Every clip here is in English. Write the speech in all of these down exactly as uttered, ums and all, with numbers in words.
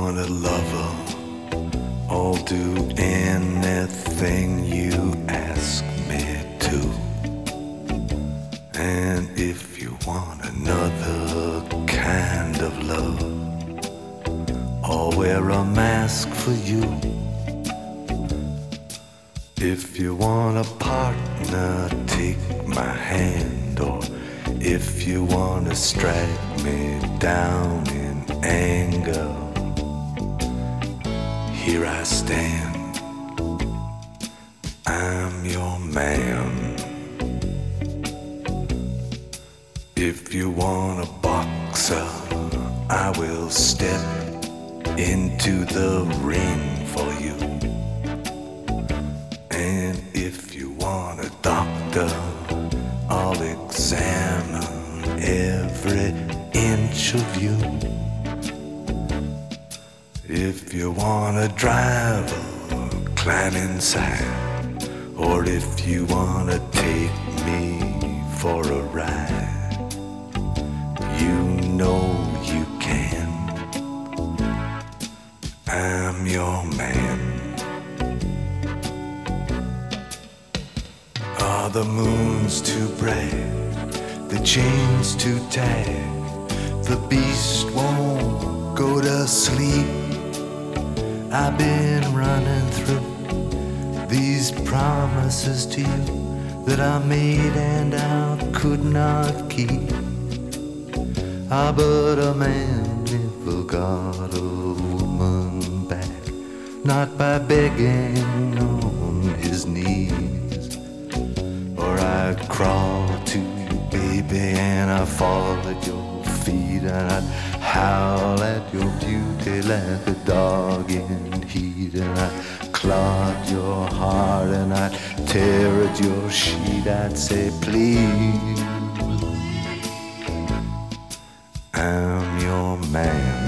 want a lover, I'll do anything you ask me to. And if you want another kind of love, I'll wear a mask for you. If you want a partner, take my hand. Or if you want to strike me down in anger, here I stand, I'm your man. If you want a boxer, I will step into the ring for you. And if you want a doctor, I'll examine every inch of you. If you want a driver, climb inside. Or if you want to take me for a ride, you know you can. I'm your man. Are the moons too bright, the chains too tight, the beast won't go to sleep? I've been running through these promises to you that I made and I could not keep. Ah, but a man never got a woman back, not by begging on his knees. Or I'd crawl to you, baby, and I'd fall at your feet, and I'd howl at your beauty like a dog in heat, and I'd clog your heart and I'd tear at your sheet. I'd say, please, I'm your man.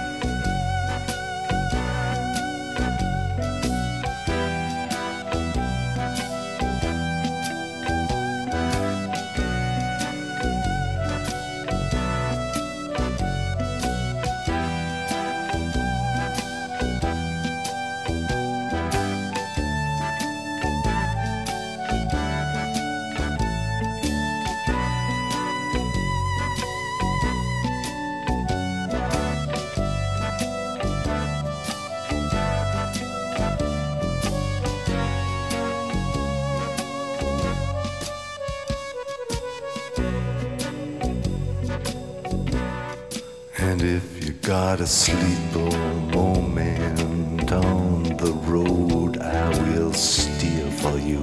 And if you got a sleeper moment on the road, I will steer for you.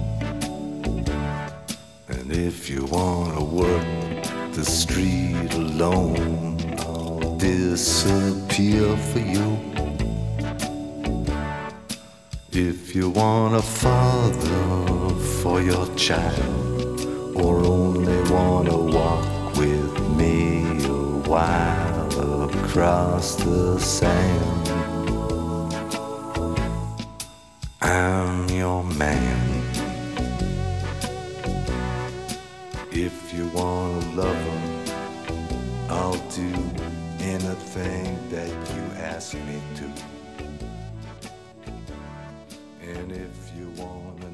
And if you wanna work the street alone, I'll disappear for you. If you want a father for your child, or only wanna walk with me a while across the sand, I'm your man. If you want a lover, I'll do anything that you ask me to. And if you want